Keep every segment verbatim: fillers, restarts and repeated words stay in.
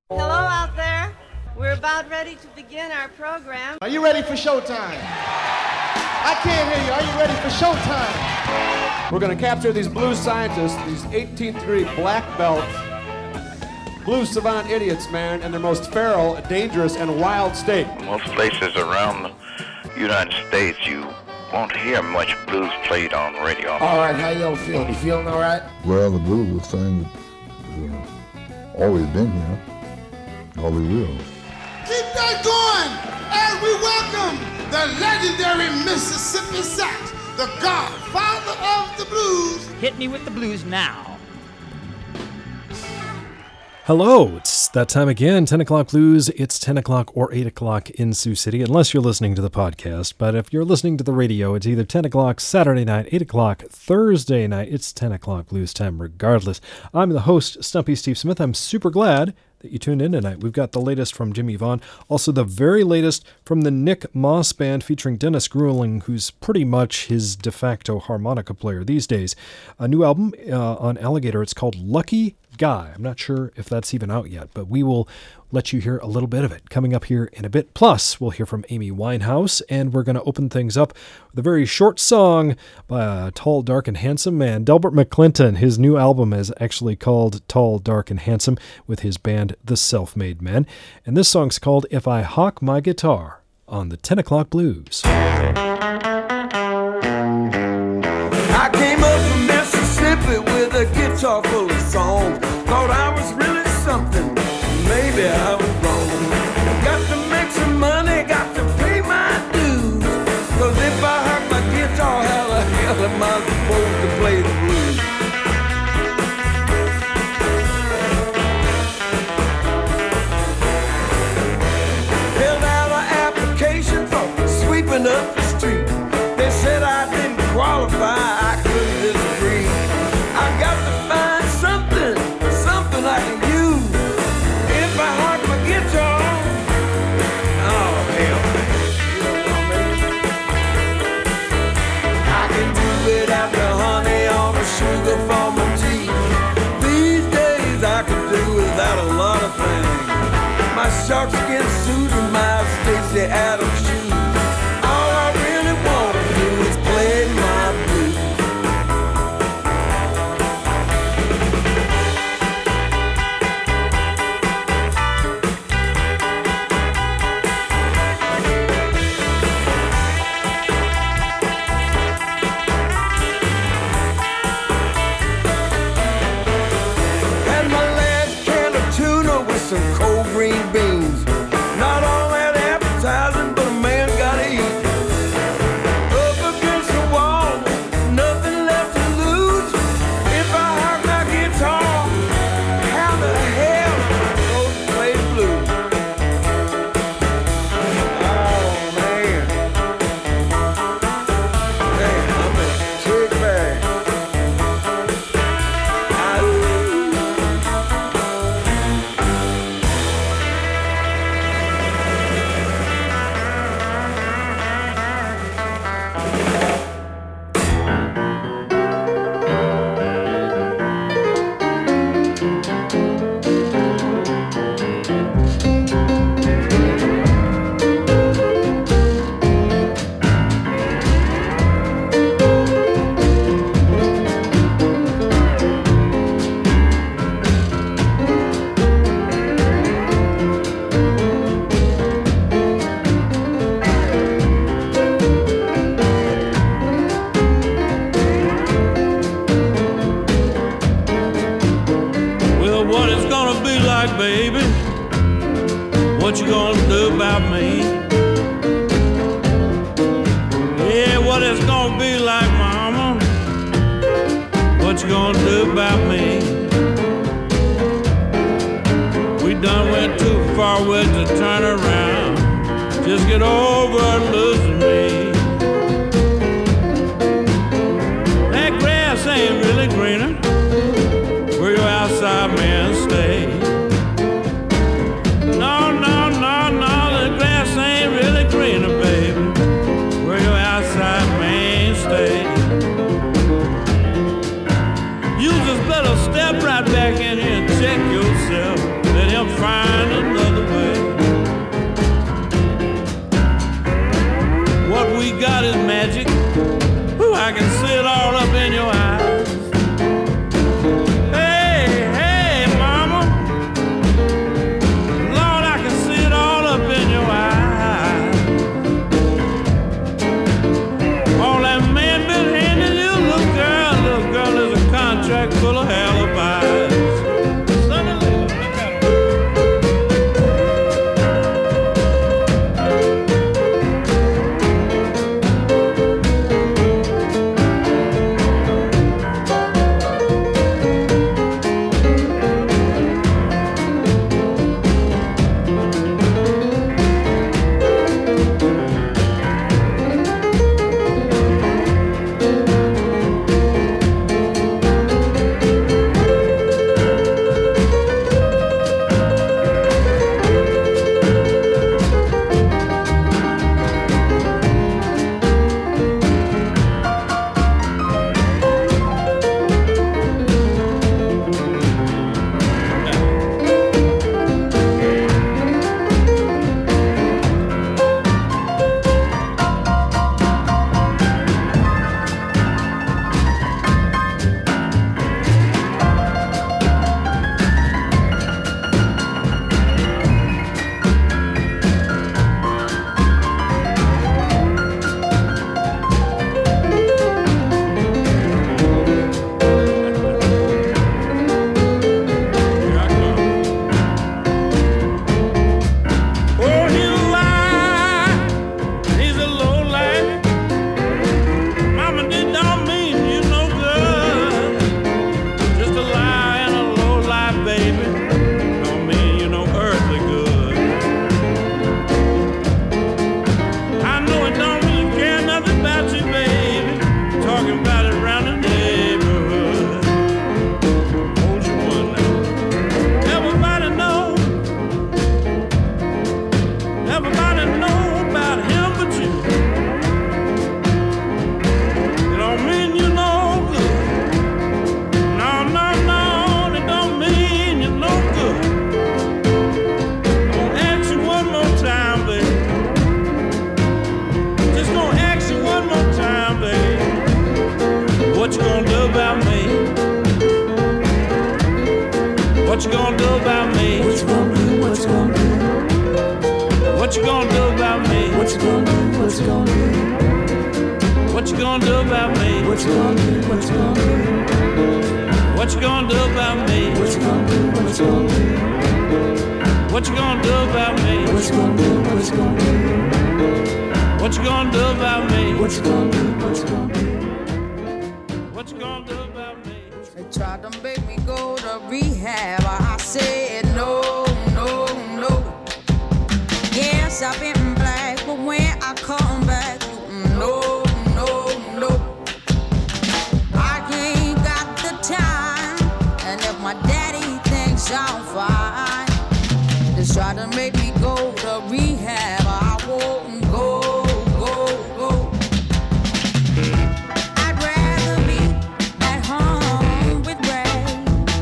Hello out there. We're about ready to begin our program. Are you ready for showtime? I can't hear you. Are you ready for showtime? We're going to capture these blues scientists, these eighteenth degree black belt blues savant idiots, man, in their most feral, dangerous, and wild state. Most places around the United States, you won't hear much blues played on radio. All right, how y'all feeling? You feeling all right? Well, the blues is a thing that's uh, always been here. Always will. Keep that going as we welcome the legendary Mississippi Sax, the godfather of the blues. Hit me with the blues now. Hello, it's that time again, ten o'clock blues. It's ten o'clock or eight o'clock in Sioux City, unless you're listening to the podcast. But if you're listening to the radio, it's either ten o'clock Saturday night, eight o'clock Thursday night. It's ten o'clock blues time regardless. I'm the host, Stumpy Steve Smith. I'm super glad that you tuned in tonight. We've got the latest from Jimmy Vaughn, also the very latest from the Nick Moss Band featuring Dennis Grueling, who's pretty much his de facto harmonica player these days. A new album uh, on Alligator. It's called Lucky Guy. I'm not sure if that's even out yet, but we will let you hear a little bit of it coming up here in a bit. Plus, we'll hear from Amy Winehouse, and we're going to open things up with a very short song by a tall, dark, and handsome man, Delbert McClinton. His new album is actually called Tall, Dark, and Handsome, with his band The Self-Made Men. And this song's called If I Hawk My Guitar on the ten o'clock blues. I came up from Mississippi with a guitar full of songs. Thought I was really something, maybe I was wrong. Got to make some money, got to pay my dues. Cause if I hurt my guitar, how the hell am I supposed to play the blues? Filled out an application for sweeping up the street. They said I didn't qualify, I couldn't disagree. I got to find something, something I can use. If I hurt my guitar, oh hell, you know what I mean? I can do without the honey or the sugar for my tea. These days I can do without a lot of things. My sharkskin suit and my Stacey Adams shoes. All I really want to do is play my blues. Had my last can of tuna with some cold green beans. Not all that appetizing, but a man gotta eat. Up against the wall, nothing left to lose. If I hurt my guitar, how the hell am I supposed to play the blues? Oh man, hey, I'm a trick bag. Well, what it's gonna be like, baby? What you gonna do about me? Yeah, what it's gonna be like, mama? What you gonna do about me? We done went too far with to turn around. Just get over losing me. That grass ain't really greener where your outside men stay. No, no, no, no, the grass ain't really greener, baby, where your outside men stay. You just better step right back in here and check yourself. Let him find What you gonna do? What you gonna do about me? What you gonna do? What you gonna do? What you gonna do about me? What you gonna do? What you gonna do? What you gonna do about me? What you gonna do? What you gonna do? What you gonna do about me? What you gonna do? What you gonna do? What you gonna do about me? They tried to make me go to rehab. I said no, no, no. Yes, I've been black, but when I come back, no, no, no. I ain't got the time, and if my daddy thinks I'm fine, they try to make me go to rehab. I won't go, go, go. I'd rather be at home with Ray.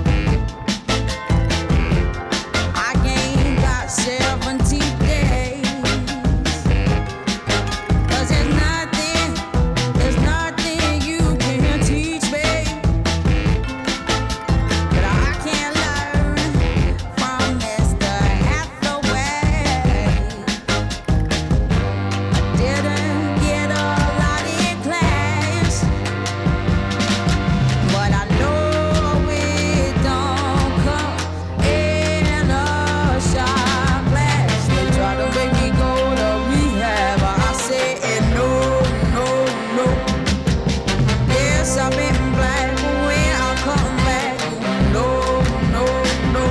I ain't got seventy days, 'cause there's nothing, there's nothing you can teach me that I can't learn from Mister Hathaway. I didn't get a lot in class, but I know it don't come in a shot glass. They try to make me go to rehab. I said no, no, no. Yes, I've been black, but when I come back, no, no, no.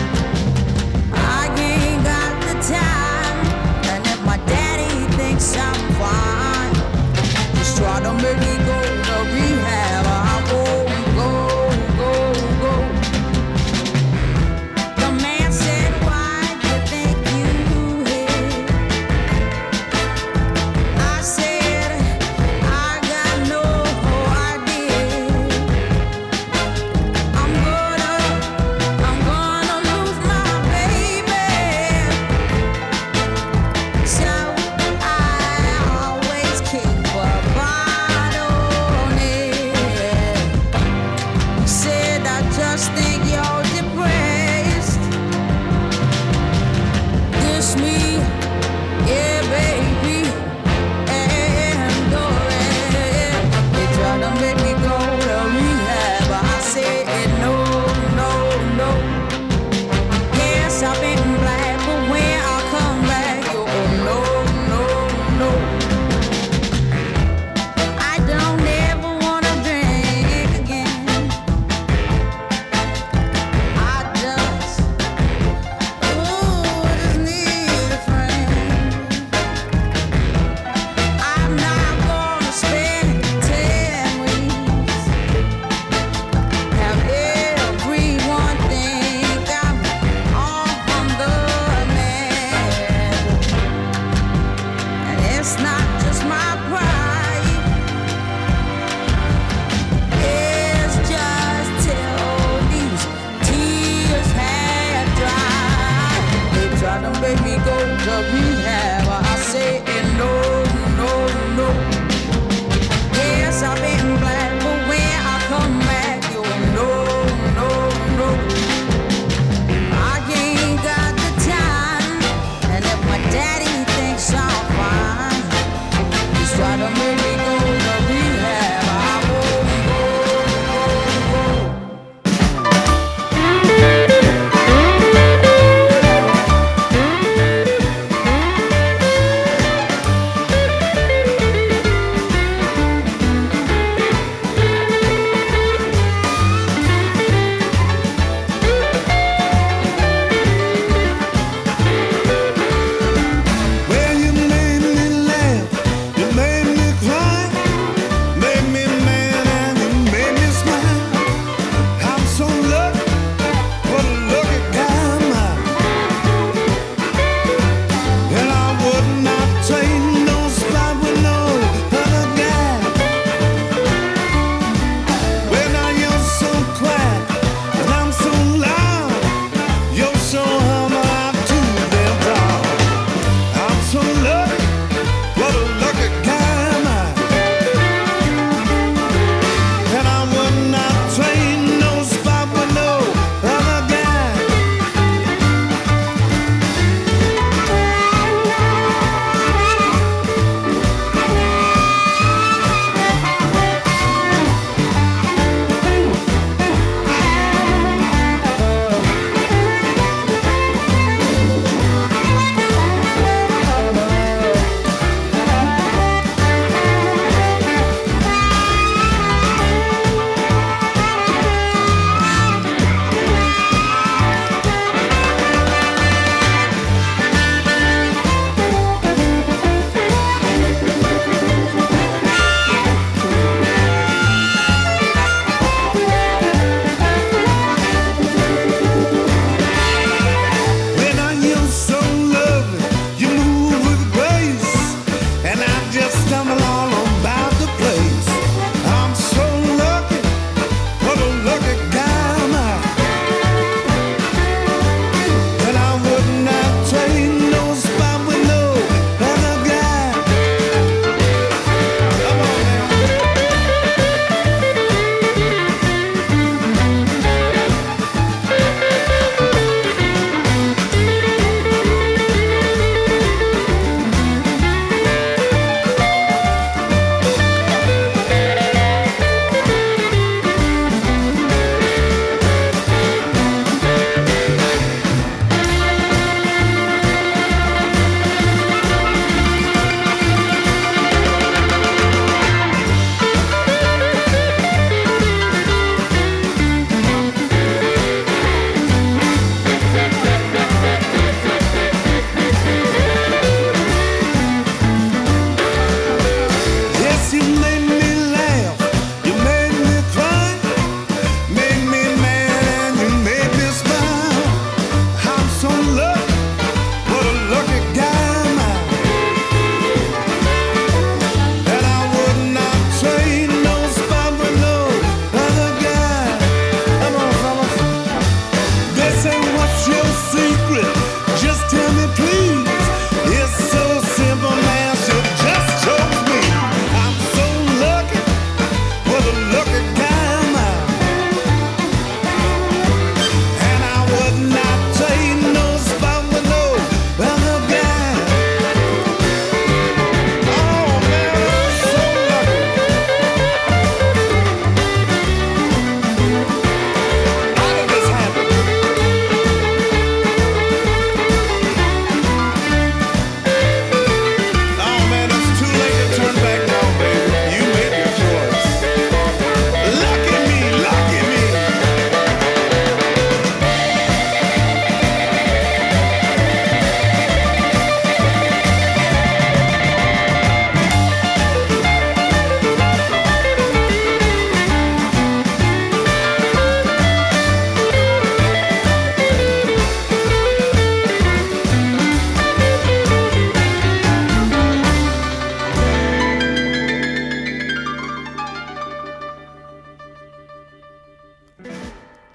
I ain't got the time, and if my daddy thinks I'm fine, just try to make me go to rehab. I won't go, go, go. The man said, why do you think you hit? I said, I got no idea. I'm gonna, I'm gonna lose my baby. So I always keep a bottle near. He said, I just think you're depressed. This me, yeah, baby, and go ahead. They try to make me go to rehab. I said no, no, no. Yes, I've been black, but when I come back, you oh no, no, no. I don't ever wanna drink again. I just, ooh, just need a friend. I'm not gonna spend ten weeks. Have everyone think I'm on the man. And it's not just my pride. It's just till these tears had dried. They try to make me go to rehab. I say no, no, no. Yes, I've been black, but when I come back, you no, no, no. I ain't got the time, and if my daddy thinks I'm fine, just try to make me go to rehab. I won't go, go, go.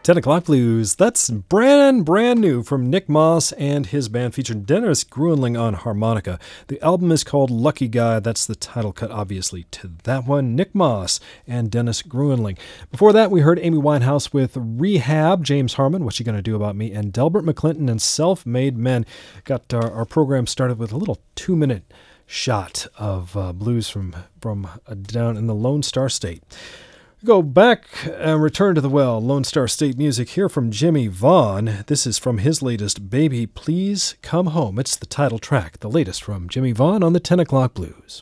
ten o'clock Blues. That's brand, brand new from Nick Moss and his band, featuring Dennis Gruenling on harmonica. The album is called Lucky Guy. That's the title cut, obviously, to that one. Nick Moss and Dennis Gruenling. Before that, we heard Amy Winehouse with Rehab, James Harmon, What You Gonna Do About Me, and Delbert McClinton and Self-Made Men. Got our, our program started with a little two-minute shot of uh, blues from, from uh, down in the Lone Star State. Go back and return to the well. Lone Star State music here from Jimmy Vaughn. This is from his latest, Baby Please Come Home. It's the title track, the latest from Jimmy Vaughn on the ten o'clock Blues.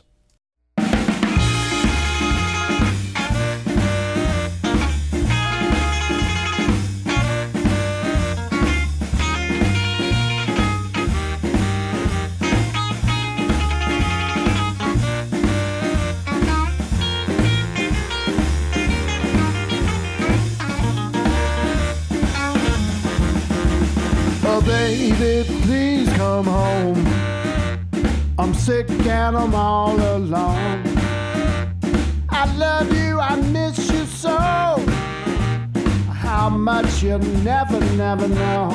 Baby, please come home. I'm sick and I'm all alone. I love you, I miss you so. How much you never, never know.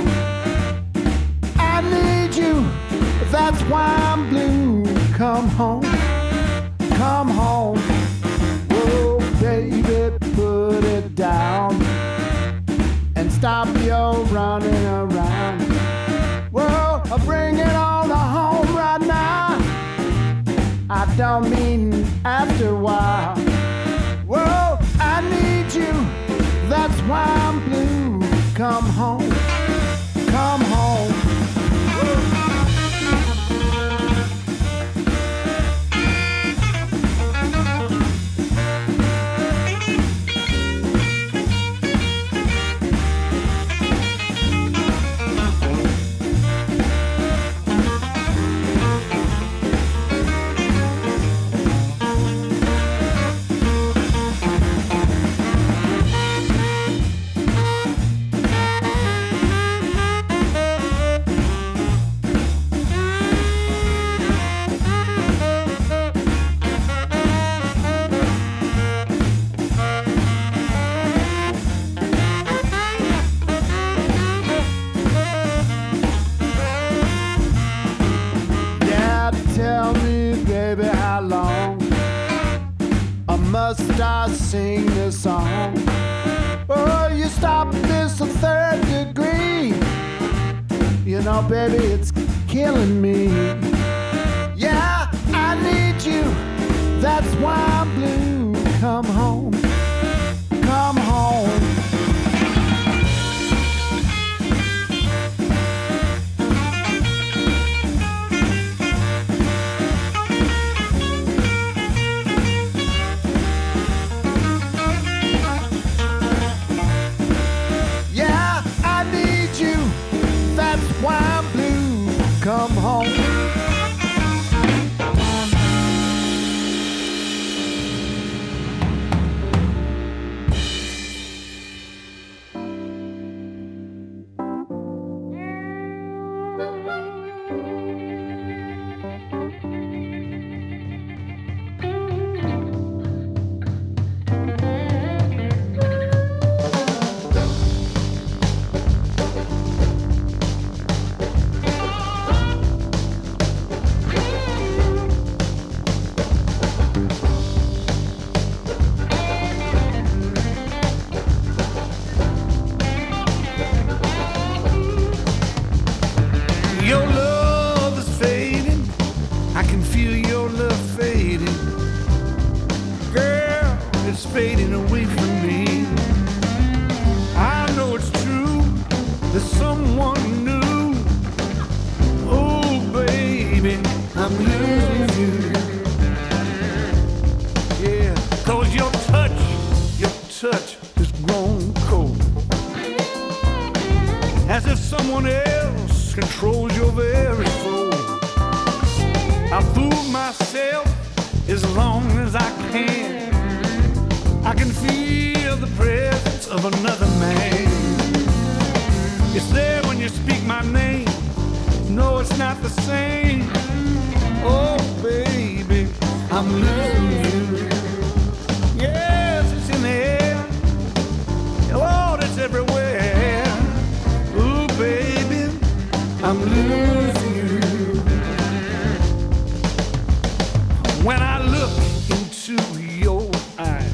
I need you, that's why I'm blue. Come home, come home. Whoa, baby, put it down and stop your running around. Whoa, bring it on home right now. I don't mean after a while. Whoa, I need you, that's why I'm blue. Come home, come home. Must I sing this song? Oh, you stop this a third degree. You know, baby, it's killing me. Yeah, I need you. That's why I'm blue. Come home, come home. Come home. Yes, it's in the air. Lord, it's everywhere. I'm losing you. When I look into your eyes,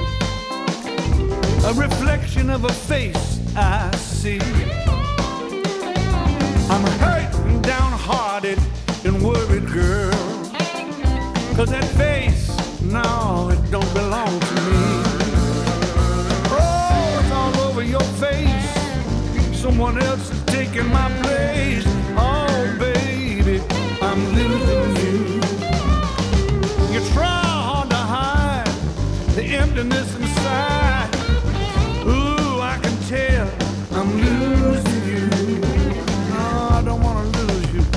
a reflection of a face I see. I'm hurt and downhearted and worried, girl, 'cause that face, no, it don't belong to me. Oh, it's all over your face. Someone else is taking my place. Oh, baby, I'm losing you. You try hard to hide the emptiness inside. Ooh, I can tell I'm losing you. No, I don't want to lose you.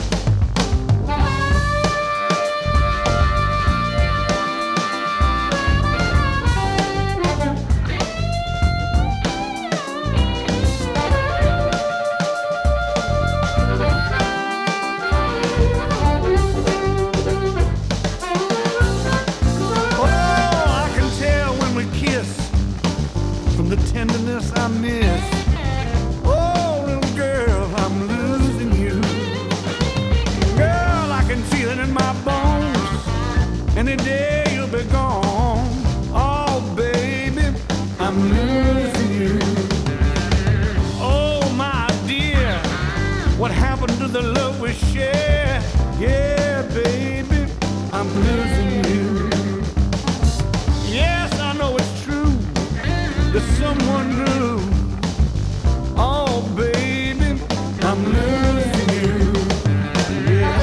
Tenderness I miss. Oh, little girl, I'm losing you. Girl, I can feel it in my bones. Any day you'll be gone. Oh, baby, I'm losing you. Oh, my dear, what happened to the love we shared? Yeah, baby, I'm losing you. Yes, I know it's true. There's someone new. Oh, baby, I'm losing you. Yeah.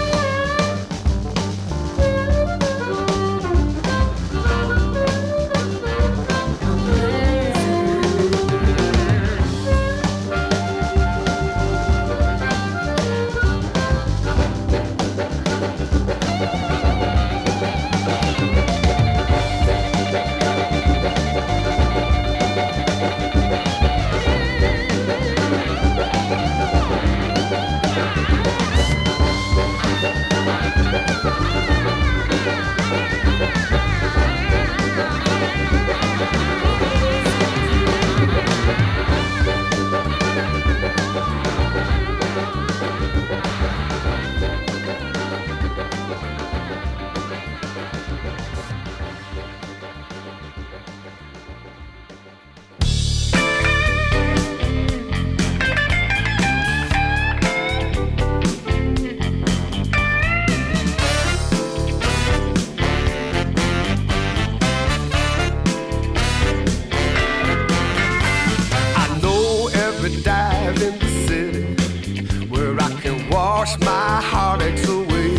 Wash my heartaches away.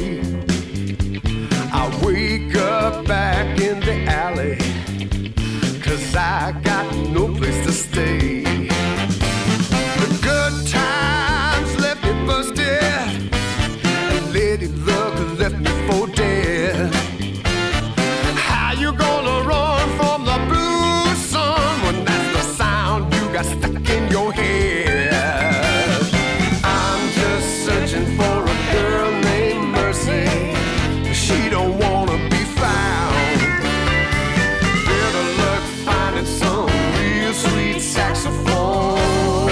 I wake up back in the alley, 'cause I got no place to stay. The good times left me busted, and Lady Luck left me for dead. How you gonna run from the blue sun when that's the sound you got stuck in your head? I'm just searching for a girl named Mercy. She don't wanna be found. Better luck finding some real sweet saxophone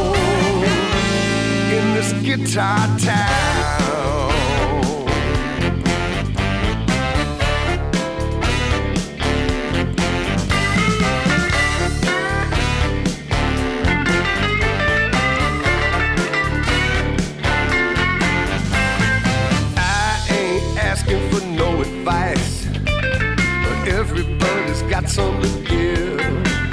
in this guitar town. For no advice, but everybody's got some to give.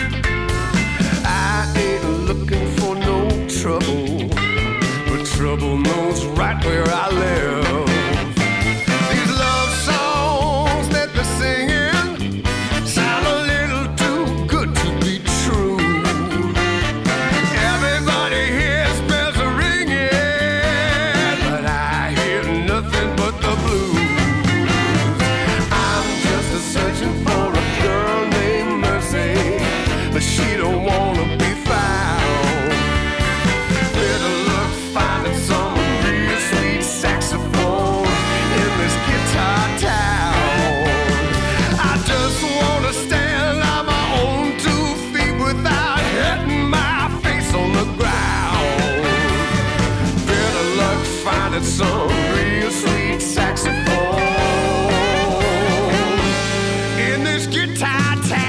I ain't looking for no trouble, but trouble knows right where I live. These love songs that they're singing sound a little too good to be true. Everybody hears bells are ringing, but I hear nothing but the blues. Searching for a girl named Mercy, but she don't wanna be found. Better look finding some real sweet saxophone. finding some real sweet saxophone in this guitar town.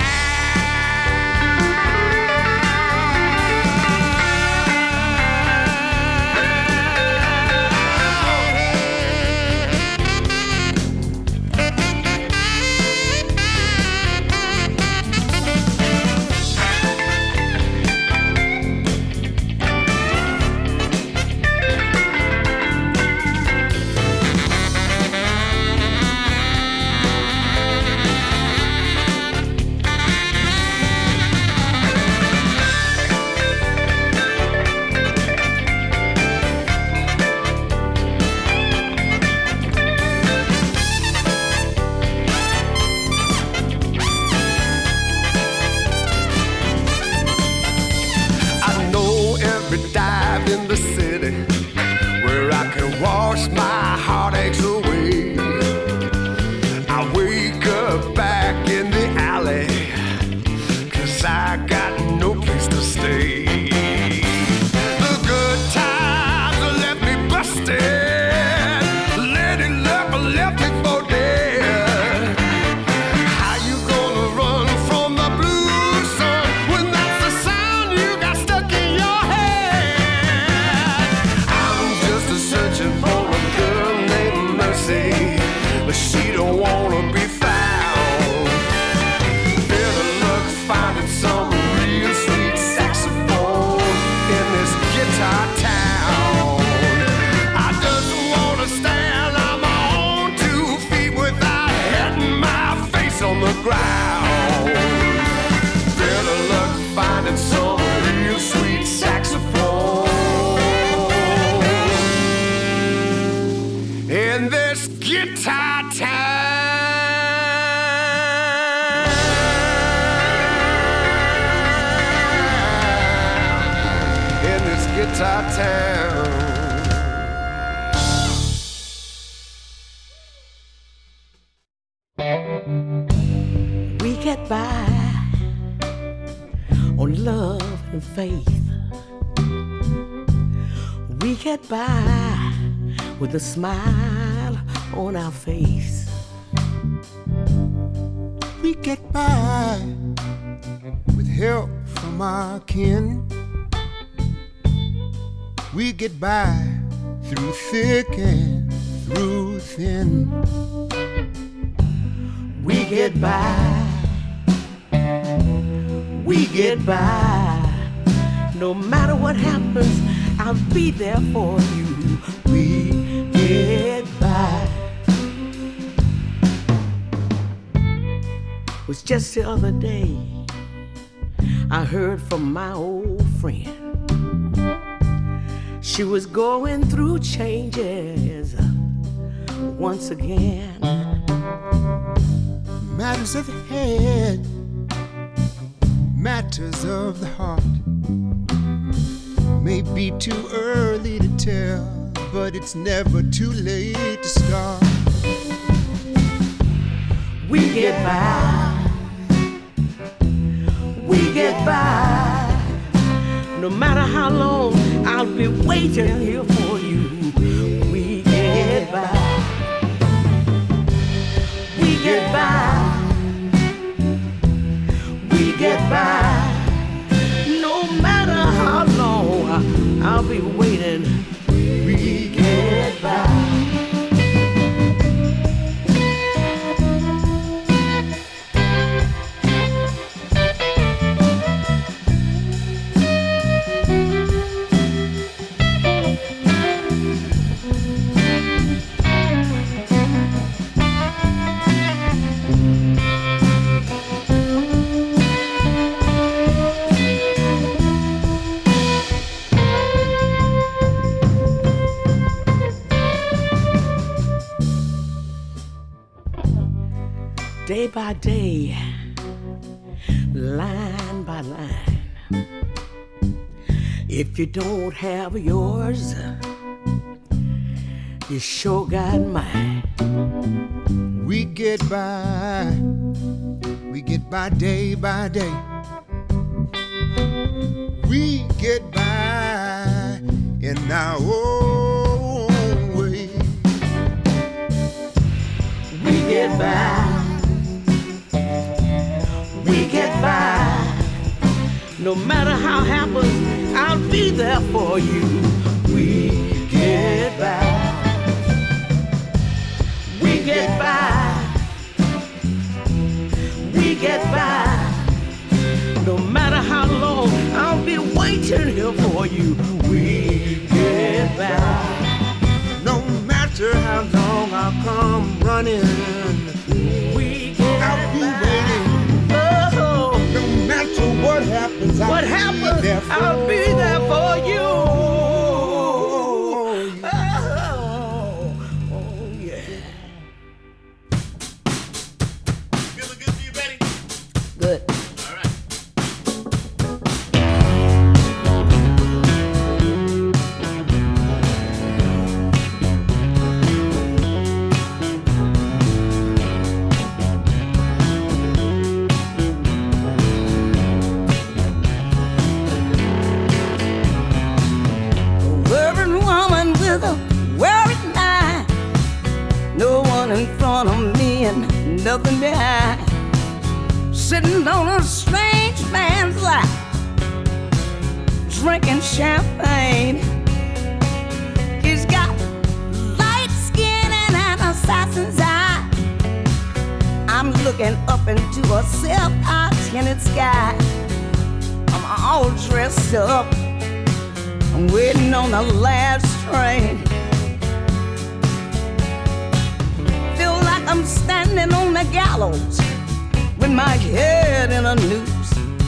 Wash my heartaches away. I wake up back in the alley, 'cause I got no place to stay. The good times left me busted, Lady Luck left me for dead. How you gonna run from the blues, son, when that's the sound you got stuck in your head? I'm just a searching for a girl named Mercy, but she don't wanna be found. Better luck finding some real sweet saxophone in this guitar town. I just wanna stand on my own two feet without hitting my face on the ground. Better luck finding some real sweet saxophone in this guitar town. In this guitar town. We get by on love and faith. We get by with a smile on our face. We get by with help from our kin. We get by through thick and through thin. We get by, we get by. No matter what happens, I'll be there for you. We get by. It was just the other day I heard from my old friend. She was going through changes once again. Matters of the head, matters of the heart. May be too early to tell, but it's never too late to start. We get by, we get by. No matter how long, I'll be waiting here for you. We get by, we get by, we get by. No matter how long, I'll be waiting. We get by. Day by day, line by line. If you don't have yours, you sure got mine. We get by, we get by day by day. We get by in our own get by. We get by. No matter how it happens, I'll be there for you. We get by. We get by. We get by. No matter how long, I'll be waiting here for you. We get by. No matter how long I'll come running, we get I'll be by. Waiting. Oh, no matter what happens, I'll what happens, be there for I'll be there for you. Oh, oh yeah. Feeling good to you, Betty? Good. Nothing behind, sitting on a strange man's lap, drinking champagne. He's got light skin and an assassin's eye. I'm looking up into a self-tinted sky. I'm all dressed up, I'm waiting on the last train. I'm standing on the gallows with my head in a noose.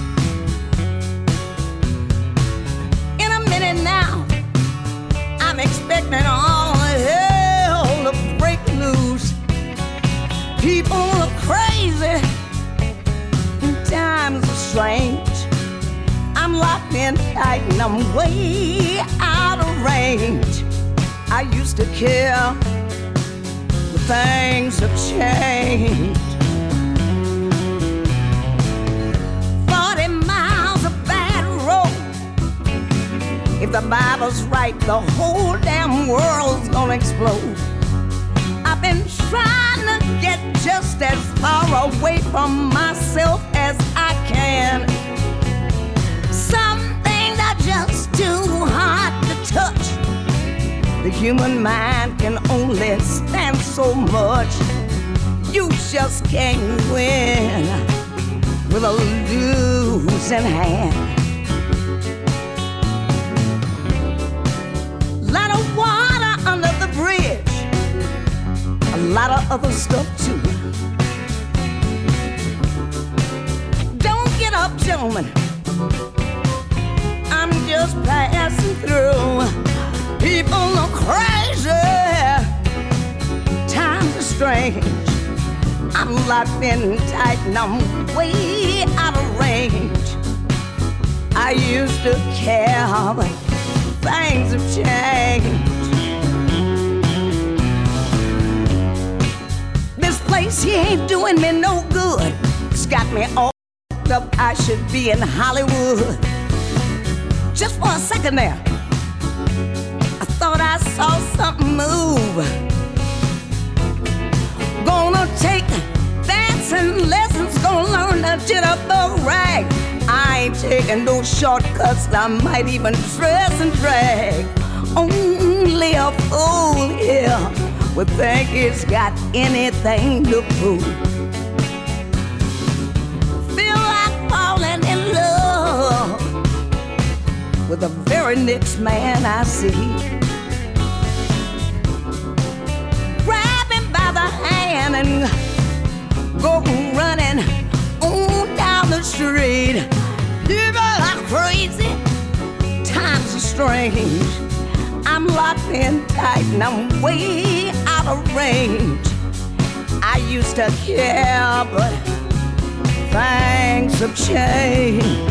In a minute now, I'm expecting all hell to break loose. People are crazy and times are strange. I'm locked in tight and I'm way out of range. I used to care, things have changed. Forty miles of bad road. If the Bible's right, the whole damn world's gonna explode. I've been trying to get just as far away from myself as I can. Some things are just too hard to touch. The human mind can only stand so much. You just can't win with a losing hand. Lot of water under the bridge, a lot of other stuff too. Don't get up, gentlemen, I'm just passing through. People are crazy, times are strange. I'm locked in tight and I'm way out of range. I used to care, but things have changed. This place here ain't doing me no good. It's got me all up. I should be in Hollywood. Just for a second there, thought I saw something move. Gonna take dancing lessons, gonna learn the jitterbug rag. I ain't taking no shortcuts, I might even dress and drag. Only a fool here would think it's got anything to prove. Feel like falling in love with the very next man I see. The hand and go running on down the street. People are crazy, times are strange. I'm locked in tight and I'm way out of range. I used to care, but things have changed.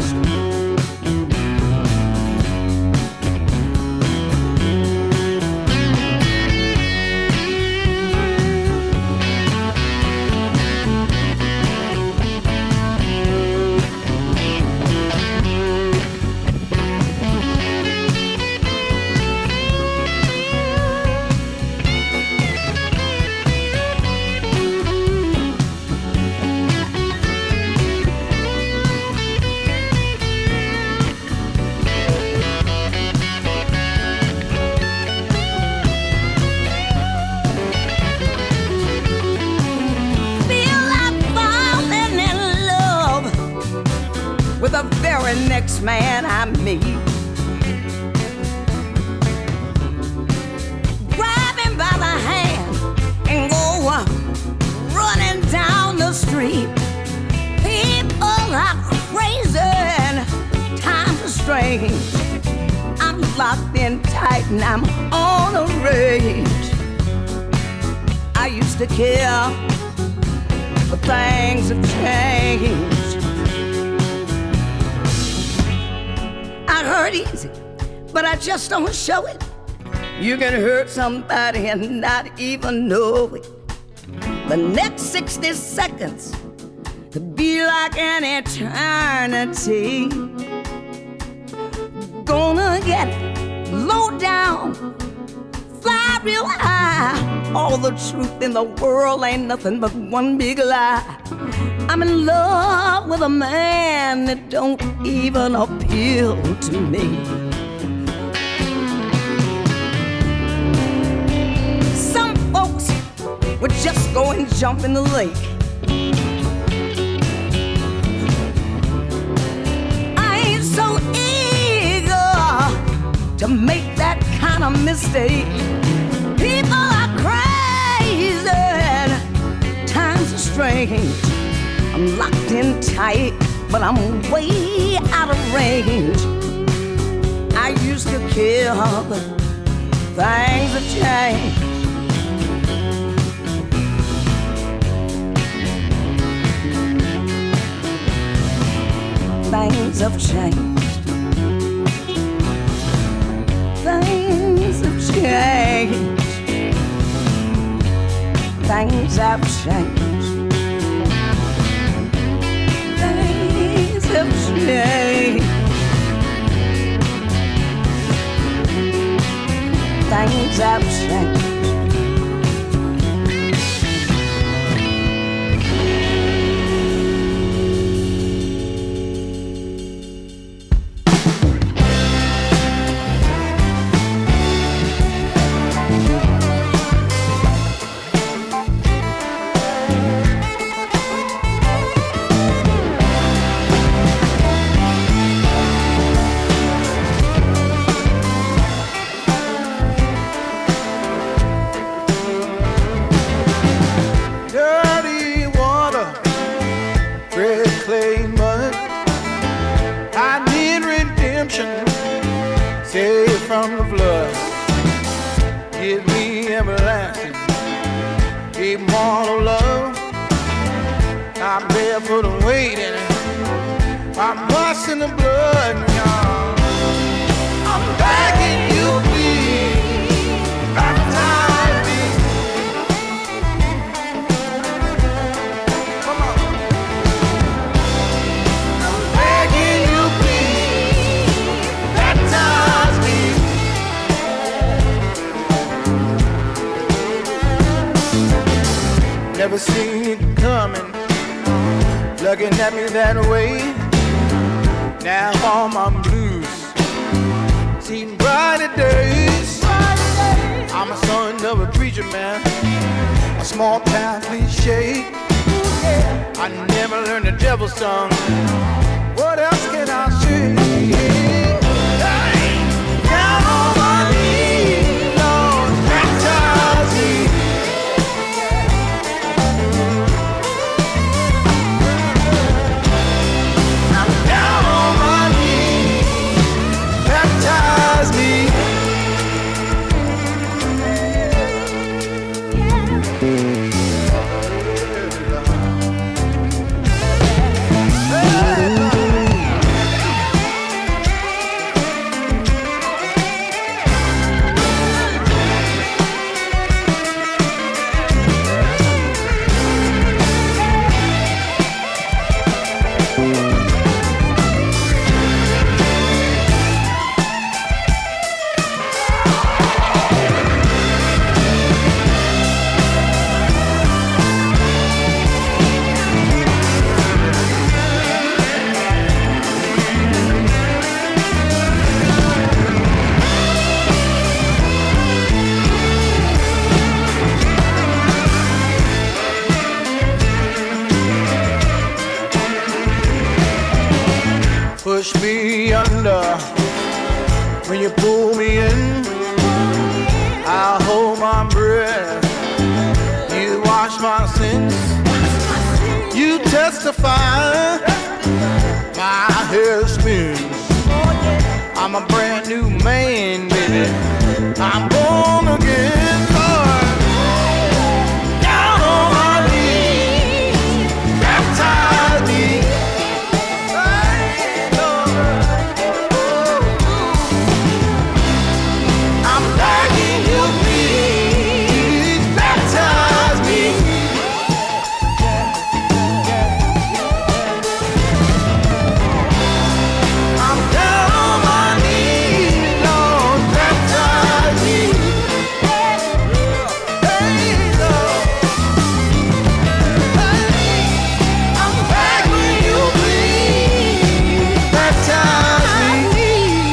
next man I meet. Grab him by the hand and go uh, running down the street. People are crazy and times are strange. I'm locked in tight and I'm on a rage. I used to care, but things have changed. I hurt easy, but I just don't show it. You can hurt somebody and not even know it. The next sixty seconds could be like an eternity. Gonna get low down, fly real high. All the truth in the world ain't nothing but one big lie. I'm in love with a man that don't even appeal to me. Some folks would just go and jump in the lake. I ain't so eager to make that kind of mistake. People are crazy, times are strange. I'm locked in tight, but I'm way out of range. I used to care, but things have changed. Things have changed. Things have changed. Things have changed. Things have changed. Things have changed. From the flood, give me everlasting, immortal love. I'm barefoot and waiting, I'm busting the blood, y'all. I'm begging you, please, baptize me. Come on. I'm begging you, please, baptize me. Never seen it coming, looking at me that way. Now all my blues seen brighter days. I'm a son of a preacher man, a small town cliche. I never learned the devil's song. What else can I say? Down on my knees, Lord, baptize me. under when you pull me in. I'll hold my breath. You wash my sins. You testify. My hair spins. I'm a brand new man, baby. I'm born again, Lord. Down on my knees, baptize me. I'm begging you, please, baptize me. I'm down on my knees, Lord, baptize me. Hey, Lord. Hey, I'm begging you, please, baptize me.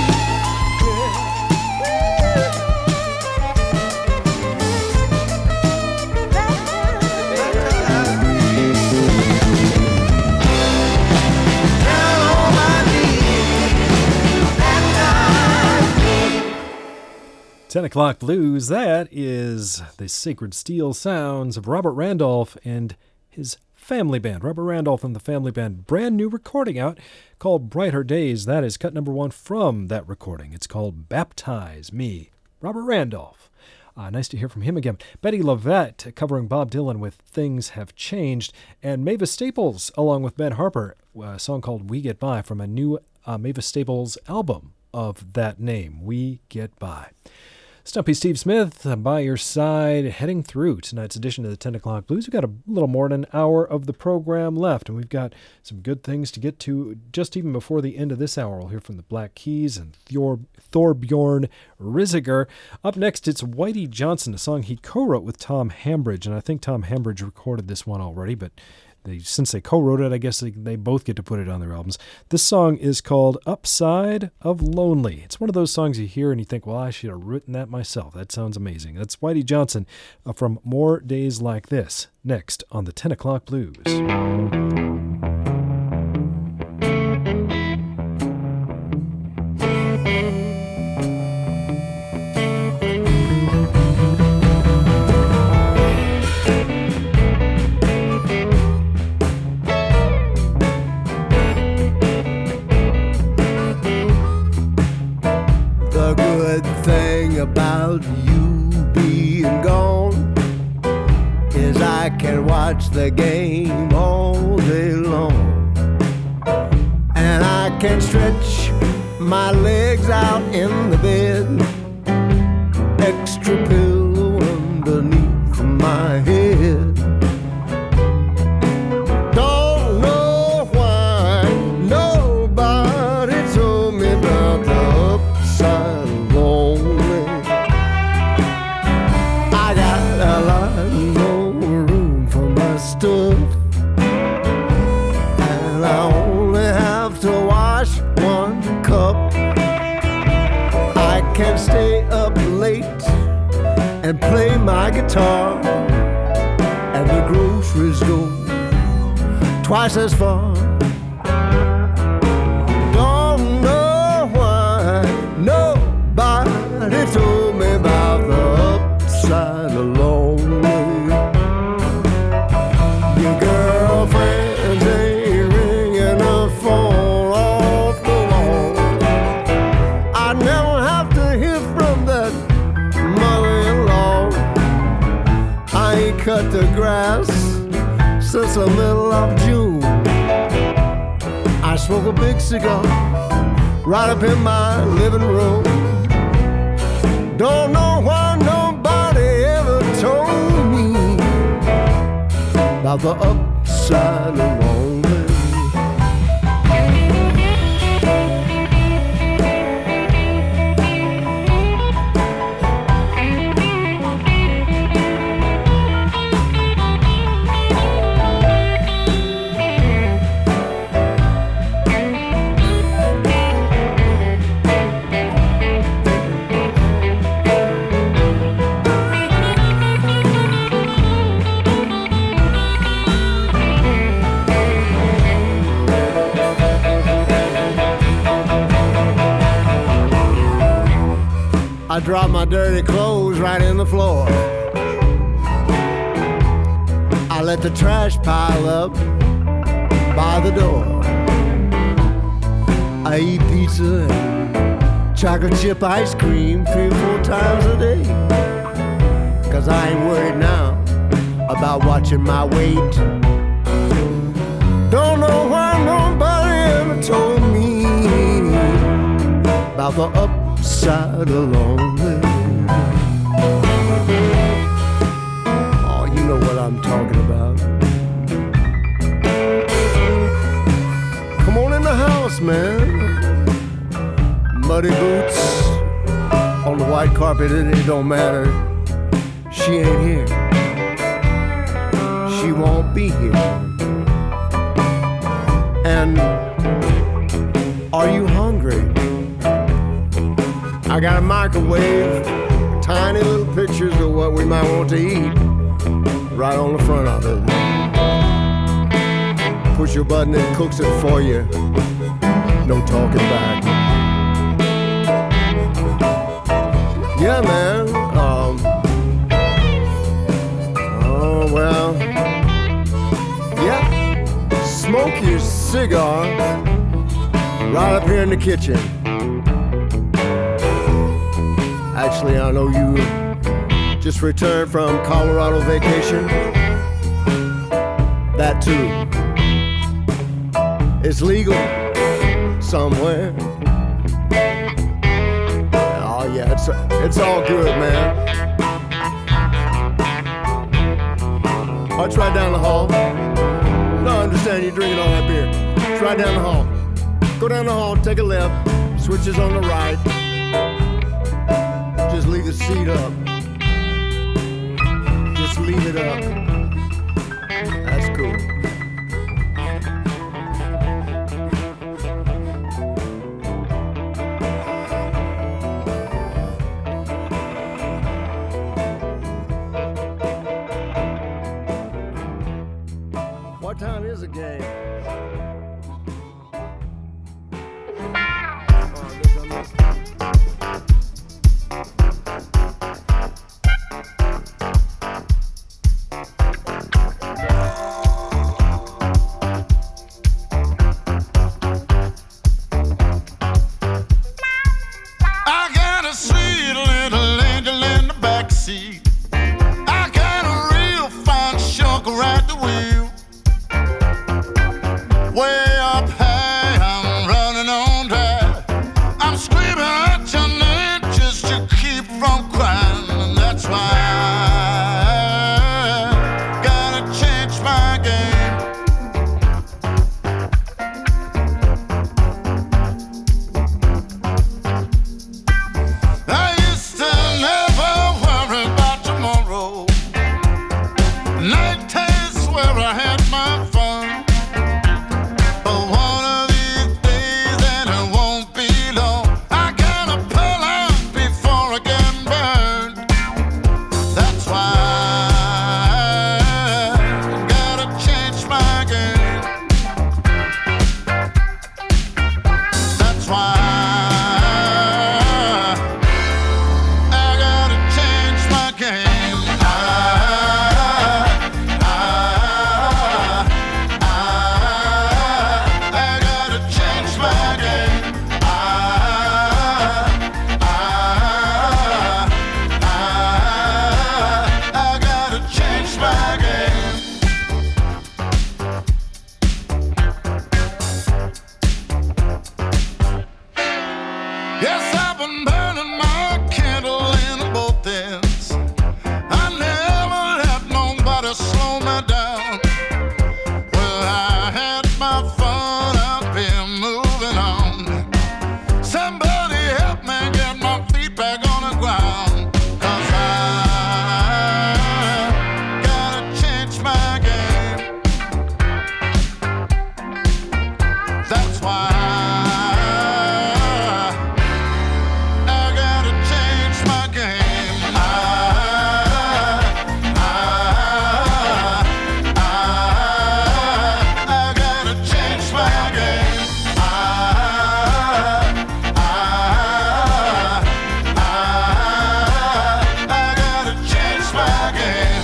Down on my knees, baptize me. ten o'clock Blues, that is the sacred steel sounds of Robert Randolph and his family band. Robert Randolph and the family band. Brand new recording out called Brighter Days. That is cut number one from that recording. It's called Baptize Me. Robert Randolph. Uh, nice to hear from him again. Betty Lavette covering Bob Dylan with Things Have Changed. And Mavis Staples along with Ben Harper, a song called We Get By from a new uh, Mavis Staples album of that name, We Get By. Stumpy Steve Smith uh, by your side, heading through tonight's edition of the ten o'clock Blues. We've got a little more than an hour of the program left, and we've got some good things to get to just even before the end of this hour. We'll hear from the Black Keys and Thor, Thorbjorn Riziger. Up next, it's Whitey Johnson, a song he co-wrote with Tom Hambridge, and I think Tom Hambridge recorded this one already, but They, since they co-wrote it, I guess they, they both get to put it on their albums. This song is called Upside of Lonely. It's one of those songs you hear and you think, well, I should have written that myself. That sounds amazing. That's Whitey Johnson uh, from More Days Like This, next on the ten o'clock Blues. The good thing about you being gone is I can watch the game all day long, and I can stretch my legs out in the bed, extra pillow underneath my head. Don't know why nobody told me about the upside of lonely. I got a lot more room for my stuff, and I only have to wash one cup. I can stay up late and play my guitar, and the groceries go twice as far. Don't know why nobody told me about the upside of lonely. Your girlfriends ain't ringing the phone off the wall. I never have to hear from that mother-in-law. I ain't cut the grass since the middle of June. I smoke a big cigar right up in my living room. Don't know why nobody ever told me about the upside of lonely. drop my dirty clothes right in the floor. I let the trash pile up by the door. I eat pizza and chocolate chip ice cream three or four times a day. Cause I ain't worried now about watching my weight. Don't know why nobody ever told me about the upside along the way. Oh, you know what I'm talking about. Come on in the house, man. Muddy boots on the white carpet, it, it don't matter. She ain't here. She won't be here. And are you hungry? I got a microwave, tiny little pictures of what we might want to eat right on the front of it. Push your button, it cooks it for you. No talking back. Yeah, man. Um, oh, well. Yeah. Smoke your cigar right up here in the kitchen. Actually, I know you just returned from Colorado vacation. That too. It's legal somewhere. Oh yeah, it's it's all good, man. Oh, it's right down the hall. No, I understand you're drinking all that beer. It's right down the hall. Go down the hall, take a left, switches on the right. Just leave the seat up. Just leave it up. That's cool. What time is the game? game.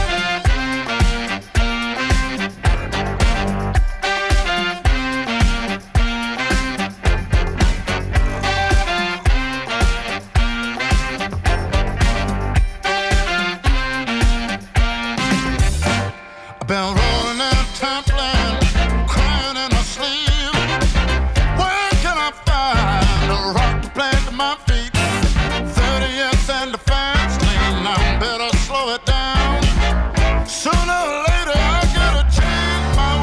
I've been rolling and tumbling, crying in my sleep. Where can I find a rock to plant at my feet? thirty years and the fans clean, I better slow it down. Sooner or later I gotta change my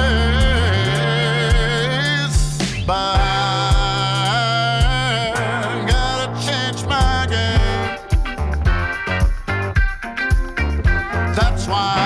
ways, but I gotta change my game. That's why